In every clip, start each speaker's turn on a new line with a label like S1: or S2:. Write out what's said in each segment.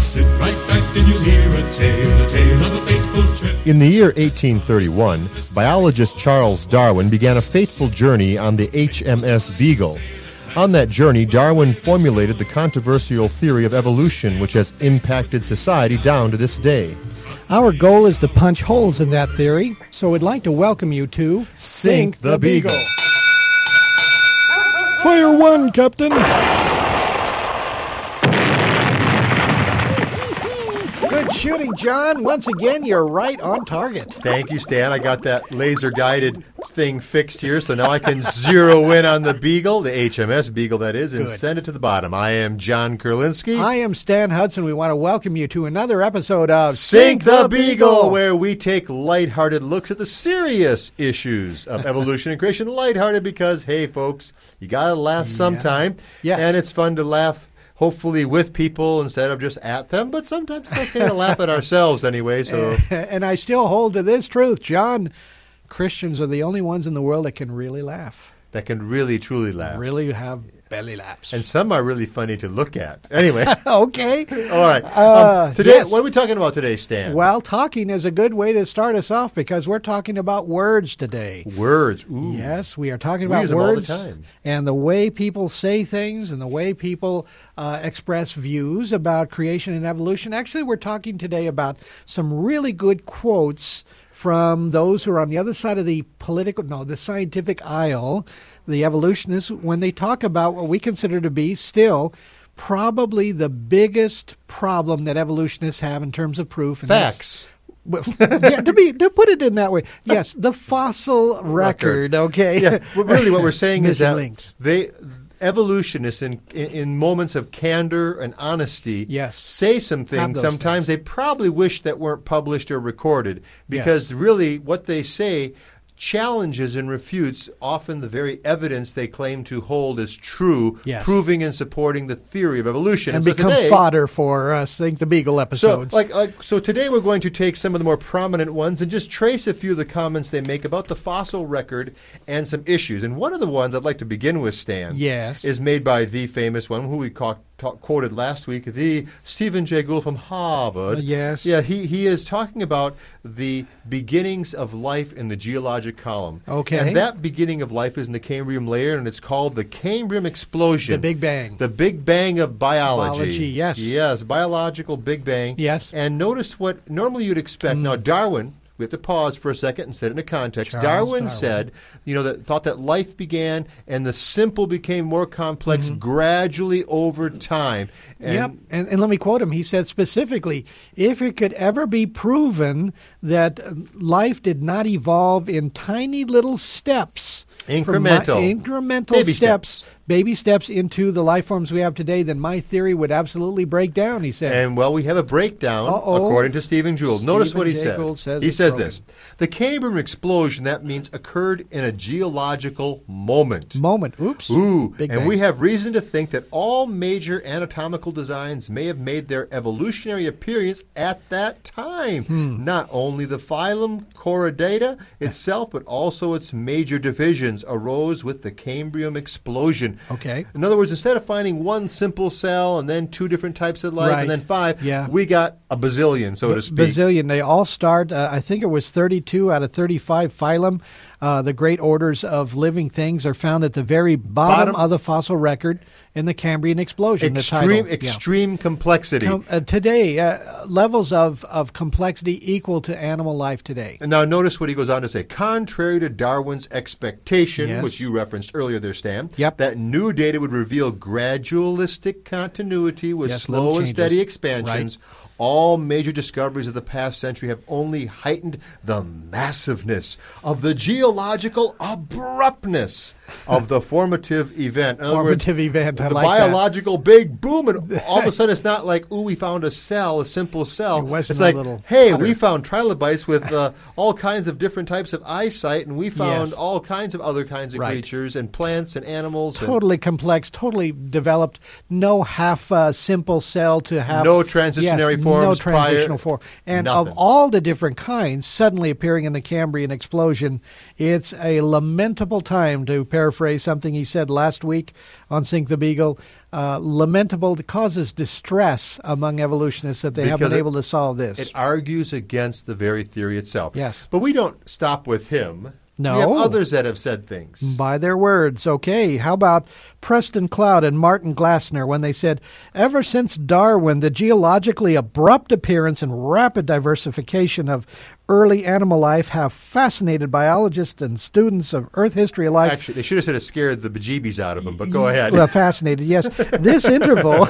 S1: Sit right back and you'll hear a tale of a fateful trip.
S2: In the year 1831, biologist Charles Darwin began a fateful journey on the HMS Beagle. On that journey, Darwin formulated the controversial theory of evolution, which has impacted society down to this day.
S3: Our goal is to punch holes in that theory, so we'd like to welcome you to
S2: Sink the Beagle.
S3: Fire one, Captain. Good shooting, John. Once again, you're right on target.
S2: Thank you, Stan. I got that laser-guided thing fixed here, so now I can zero in on the Beagle, the HMS Beagle, that is, and send it to the bottom. I am John Kurlinski.
S3: I am Stan Hudson. We want to welcome you to another episode of
S2: Sink the Beagle, where we take lighthearted looks at the serious issues of evolution and creation. Lighthearted because, hey, folks, you got to laugh sometime.
S3: Yes.
S2: And it's fun to laugh, hopefully with people instead of just at them, but sometimes it's okay to laugh at ourselves anyway. So,
S3: and I still hold to this truth, John. Christians are the only ones in the world that can really laugh.
S2: That can really, truly laugh.
S3: Really have belly laughs.
S2: And some are really funny to look at. Anyway.
S3: Okay.
S2: All right. Today,
S3: yes.
S2: What are we talking about today, Stan?
S3: Well, talking is a good way to start us off because we're talking about words today.
S2: Words. Ooh.
S3: Yes, we are talking
S2: We
S3: about
S2: use them
S3: words
S2: all the time.
S3: and the way people say things and the way people express views about creation and evolution. Actually, we're talking today about some really good quotes from those who are on the other side of the the scientific aisle, the evolutionists, when they talk about what we consider to be still probably the biggest problem that evolutionists have in terms of proof. And
S2: Facts.
S3: to put it in that way, yes, the fossil record. Okay,
S2: Yeah. Well, really, what we're saying is that
S3: links.
S2: Evolutionists in moments of candor and honesty say some things sometimes they probably wish that weren't published or recorded because really what they say challenges and refutes often the very evidence they claim to hold as true, proving and supporting the theory of evolution.
S3: And
S2: so
S3: become
S2: today,
S3: fodder for Sink the Beagle episodes.
S2: So today we're going to take some of the more prominent ones and just trace a few of the comments they make about the fossil record and some issues. And one of the ones I'd like to begin with, Stan, is made by the famous one who we quoted last week, the Stephen Jay Gould from Harvard.
S3: Yeah,
S2: he is talking about the beginnings of life in the geologic column.
S3: Okay.
S2: And that beginning of life is in the Cambrian layer, and it's called the Cambrian explosion.
S3: The Big Bang.
S2: The Big Bang of biology.
S3: Yes.
S2: Yes, biological Big Bang.
S3: Yes.
S2: And notice what normally you'd expect. Now, Darwin, we have to pause for a second and set it into context. Darwin said, thought that life began and the simple became more complex gradually over time. And
S3: And let me quote him. He said specifically, if it could ever be proven that life did not evolve in tiny little steps, baby steps into the life forms we have today, then my theory would absolutely break down, he said.
S2: And, we have a breakdown, according to Stephen Gould. Notice what he says. He says this. The Cambrian explosion, that means occurred in a geological moment.
S3: Oops.
S2: Big Bang. We have reason to think that all major anatomical designs may have made their evolutionary appearance at that time. Not only the phylum Chordata itself, but also its major divisions arose with the Cambrian explosion.
S3: Okay.
S2: In other words, instead of finding one simple cell and then two different types of life and then five, we got a bazillion, so to speak.
S3: Bazillion. They all start, I think it was 32 out of 35 phylum. The great orders of living things are found at the very bottom of the fossil record in the Cambrian explosion.
S2: Extreme complexity.
S3: Today, levels of complexity equal to animal life today.
S2: And now notice what he goes on to say. Contrary to Darwin's expectation, which you referenced earlier there, Stan, that new data would reveal gradualistic continuity with slow and steady expansions. All major discoveries of the past century have only heightened the massiveness of the geological abruptness of the formative event. In other words, the biological big boom, and all of a sudden it's not like, we found a simple cell. It's like, we found trilobites with all kinds of different types of eyesight, and we found all kinds of other kinds of creatures and plants and animals.
S3: Totally complex, totally developed, no half simple cell to have.
S2: No transitionary forms
S3: no transitional form. And
S2: nothing.
S3: of all the different kinds suddenly appearing in the Cambrian explosion, It's a lamentable time, to paraphrase something he said last week on Sink the Beagle. Lamentable, causes distress among evolutionists that they haven't been able to solve this.
S2: It argues against the very theory itself.
S3: Yes.
S2: But we don't stop with him.
S3: No.
S2: We have others that have said things.
S3: By their words. Okay, how about Preston Cloud and Martin Glassner when they said, ever since Darwin, the geologically abrupt appearance and rapid diversification of early animal life have fascinated biologists and students of Earth history alike.
S2: Actually, they should have said it scared the bejeebies out of them, but go ahead.
S3: Well, fascinated, yes. This interval,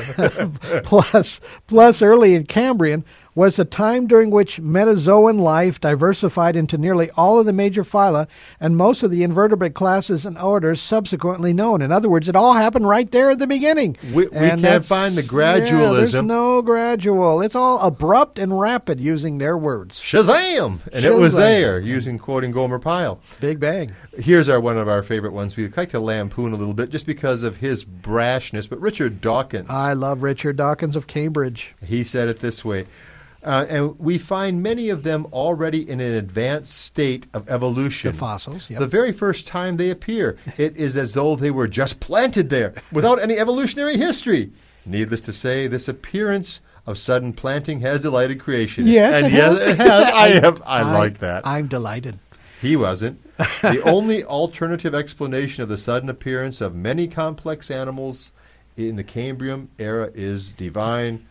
S3: plus early in Cambrian, was the time during which Metazoan life diversified into nearly all of the major phyla and most of the invertebrate classes and orders subsequently known. In other words, it all happened right there at the beginning.
S2: We can't find the gradualism.
S3: Yeah, there's no gradual. It's all abrupt and rapid, using their words.
S2: Shazam! And it was there, quoting Gomer Pyle.
S3: Big bang.
S2: Here's one of our favorite ones. We like to lampoon a little bit just because of his brashness, but Richard Dawkins.
S3: I love Richard Dawkins of Cambridge.
S2: He said it this way. And we find many of them already in an advanced state of evolution.
S3: The fossils, yep.
S2: The very first time they appear, it is as though they were just planted there without any evolutionary history. Needless to say, this appearance of sudden planting has delighted creationists.
S3: Yes,
S2: it has. I like that.
S3: I'm delighted.
S2: He wasn't. The only alternative explanation of the sudden appearance of many complex animals in the Cambrian era is divine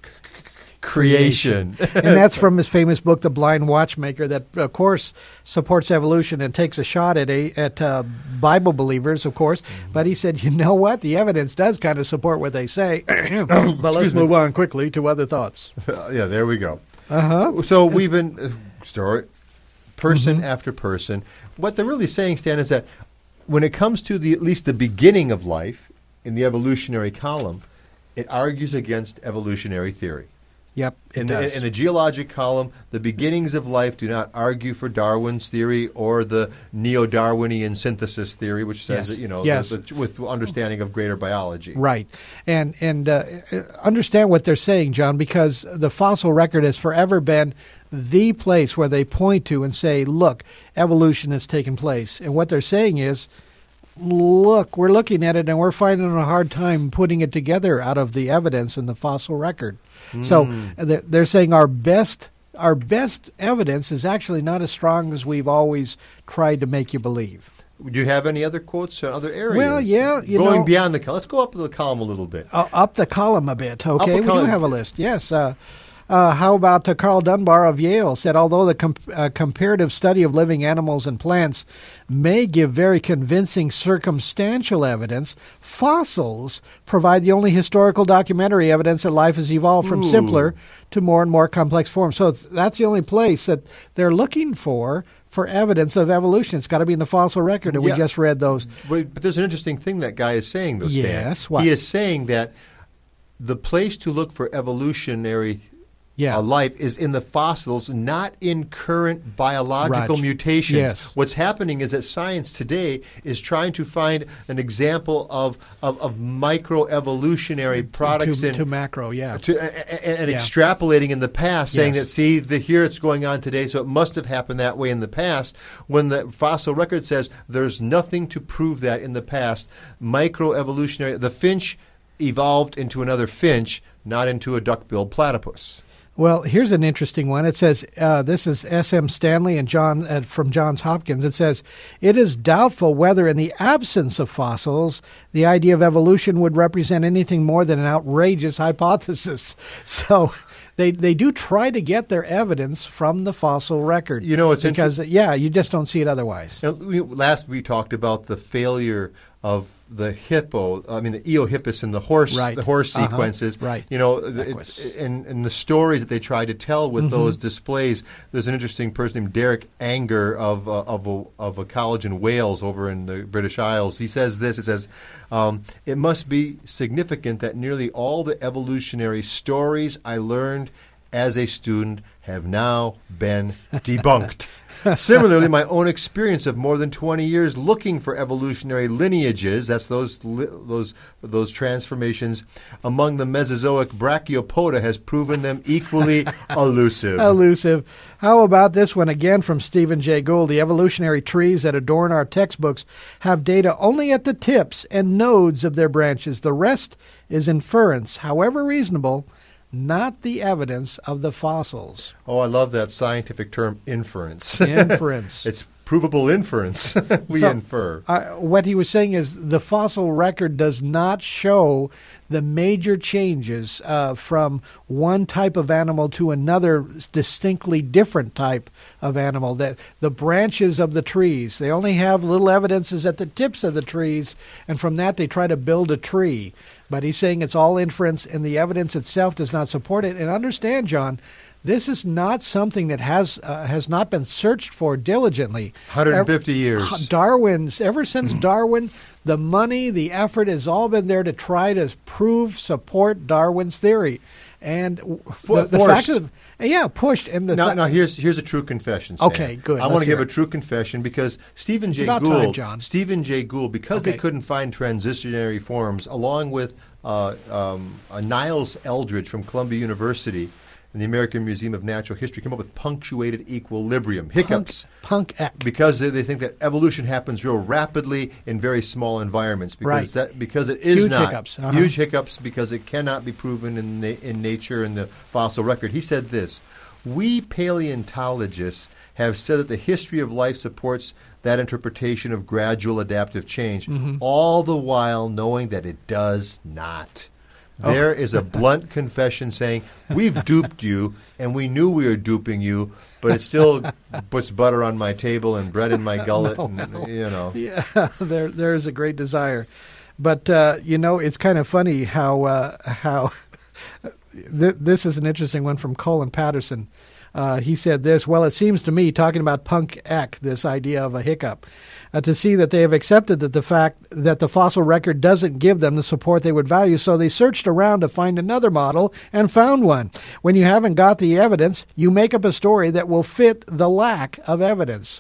S2: creation.
S3: And that's from his famous book, The Blind Watchmaker, that, of course, supports evolution and takes a shot at Bible believers, of course. But he said, you know what? The evidence does kind of support what they say. But let's move on quickly to other thoughts.
S2: Yeah, there we go.
S3: Uh-huh.
S2: So we've been, person after person. What they're really saying, Stan, is that when it comes to at least the beginning of life in the evolutionary column, it argues against evolutionary theory.
S3: Yep,
S2: in the geologic column, the beginnings of life do not argue for Darwin's theory or the neo-Darwinian synthesis theory, which says that, with understanding of greater biology.
S3: Right, and understand what they're saying, John, because the fossil record has forever been the place where they point to and say, look, evolution has taken place. And what they're saying is, look, we're looking at it and we're finding a hard time putting it together out of the evidence in the fossil record. So they're saying our best evidence is actually not as strong as we've always tried to make you believe.
S2: Do you have any other quotes on other areas?
S3: Well, yeah.
S2: Going beyond the column. Let's go up the column a little bit.
S3: Up the column a bit, okay? We do have a list, yes. How about Carl Dunbar of Yale said, although the comparative study of living animals and plants may give very convincing circumstantial evidence, fossils provide the only historical documentary evidence that life has evolved from simpler to more and more complex forms. So that's the only place that they're looking for evidence of evolution. It's got to be in the fossil record, and we just read those.
S2: But there's an interesting thing that guy is saying, though, Stan.
S3: Yes, what?
S2: He is saying that the place to look for evolutionary life is in the fossils, not in current biological mutations.
S3: Yes.
S2: What's happening is that science today is trying to find an example of microevolutionary products
S3: to macro, and
S2: extrapolating in the past, saying that, see, here it's going on today, so it must have happened that way in the past, when the fossil record says there's nothing to prove that in the past. Microevolutionary, the finch evolved into another finch, not into a duck-billed platypus.
S3: Well, here's an interesting one. It says, this is S.M. Stanley and John from Johns Hopkins. It says, it is doubtful whether in the absence of fossils, the idea of evolution would represent anything more than an outrageous hypothesis. So they do try to get their evidence from the fossil record.
S2: You know, it's
S3: because, you just don't see it otherwise.
S2: Now, last we talked about the failure of the the Eohippus and the horse sequences.
S3: Right.
S2: You know, and the stories that they tried to tell with those displays. There's an interesting person named Derek Anger of a college in Wales over in the British Isles. He says this. It says, it must be significant that nearly all the evolutionary stories I learned as a student have now been debunked. Similarly, my own experience of more than 20 years looking for evolutionary lineages, that's those transformations among the Mesozoic Brachiopoda, has proven them equally elusive.
S3: Elusive. How about this one again from Stephen Jay Gould? The evolutionary trees that adorn our textbooks have data only at the tips and nodes of their branches. The rest is inference, however reasonable, not the evidence of the fossils.
S2: Oh, I love that scientific term, inference.
S3: Inference.
S2: It's provable inference. We infer.
S3: What he was saying is the fossil record does not show the major changes from one type of animal to another distinctly different type of animal. That the branches of the trees, they only have little evidences at the tips of the trees, and from that they try to build a tree. But he's saying it's all inference, and the evidence itself does not support it. And understand, John, this is not something that has not been searched for diligently.
S2: 150 years.
S3: Ever since Darwin, the money, the effort has all been there to try to support Darwin's theory. And the fact of pushed. And
S2: now here's a true confession, Stan.
S3: Okay, good.
S2: I want to give a true confession because Stephen Jay Gould, because they couldn't find transitionary forms, along with Niles Eldridge from Columbia University and the American Museum of Natural History, came up with punctuated equilibrium, hiccups. Because they think that evolution happens real rapidly in very small environments. Because it is
S3: huge
S2: not.
S3: Hiccups.
S2: Huge hiccups, because it cannot be proven in nature and the fossil record. He said this: we paleontologists have said that the history of life supports that interpretation of gradual adaptive change, all the while knowing that it does not. There is a blunt confession saying, we've duped you, and we knew we were duping you, but it still puts butter on my table and bread in my gullet.
S3: Yeah, there's a great desire. But, it's kind of funny how this is an interesting one from Colin Patterson. He said this: well, it seems to me, talking about Punk Ek, this idea of a hiccup, to see that they have accepted that the fact that the fossil record doesn't give them the support they would value, so they searched around to find another model and found one. When you haven't got the evidence, you make up a story that will fit the lack of evidence.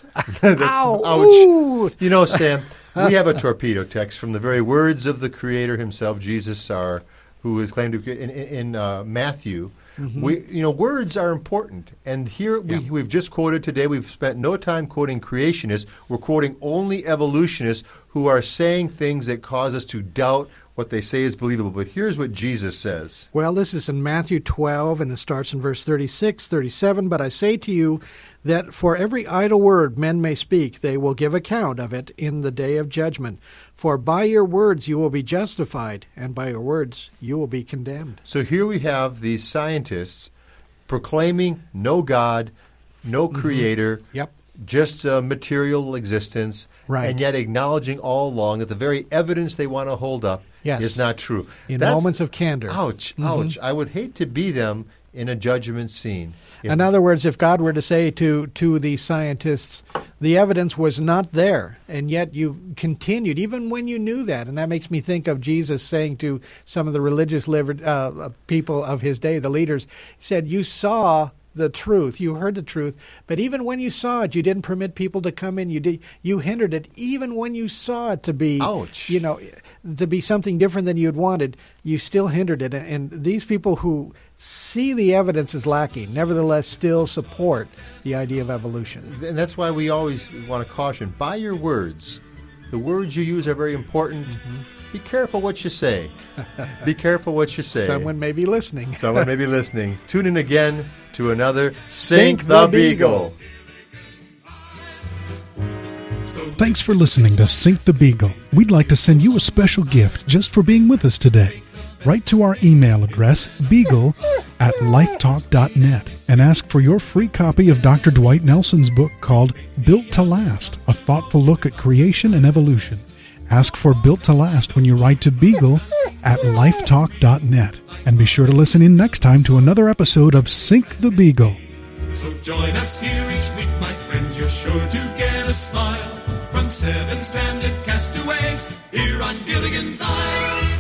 S2: Ouch. You know, Stan, we have a torpedo text from the very words of the Creator himself, Jesus, who is claimed to be in Matthew. Words are important, and here we've just quoted today. We've spent no time quoting creationists. We're quoting only evolutionists who are saying things that cause us to doubt what they say is believable. But here's what Jesus says.
S3: Well, this is in Matthew 12, and it starts in verse 36, 37. But I say to you that for every idle word men may speak, they will give account of it in the day of judgment. For by your words you will be justified, and by your words you will be condemned.
S2: So here we have these scientists proclaiming no God, no creator, just material existence, and yet acknowledging all along that the very evidence they want to hold up is not true.
S3: In moments of candor.
S2: Ouch. I would hate to be them in a judgment scene.
S3: In other words, if God were to say to these scientists, the evidence was not there, and yet you continued, even when you knew that. And that makes me think of Jesus saying to some of the religious people of his day, the leaders, he said, you saw the truth, you heard the truth, but even when you saw it, you didn't permit people to come in. You hindered it, even when you saw it to be, to be something different than you had wanted. You still hindered it, and these people who see the evidence as lacking, nevertheless, still support the idea of evolution.
S2: And that's why we always want to caution: by your words, the words you use are very important. Be careful what you say. Be careful what you say.
S3: Someone may be listening.
S2: Someone may be listening. Tune in again to another Sink the Beagle.
S4: Thanks for listening to Sink the Beagle. We'd like to send you a special gift just for being with us today. Write to our email address, beagle@lifetalk.net, and ask for your free copy of Dr. Dwight Nelson's book called Built to Last, a thoughtful look at creation and evolution. Ask for Built to Last when you write to beagle@lifetalk.net. And be sure to listen in next time to another episode of Sink the Beagle.
S1: So join us here each week, my friends. You're sure to get a smile from 7 stranded castaways here on Gilligan's Isle.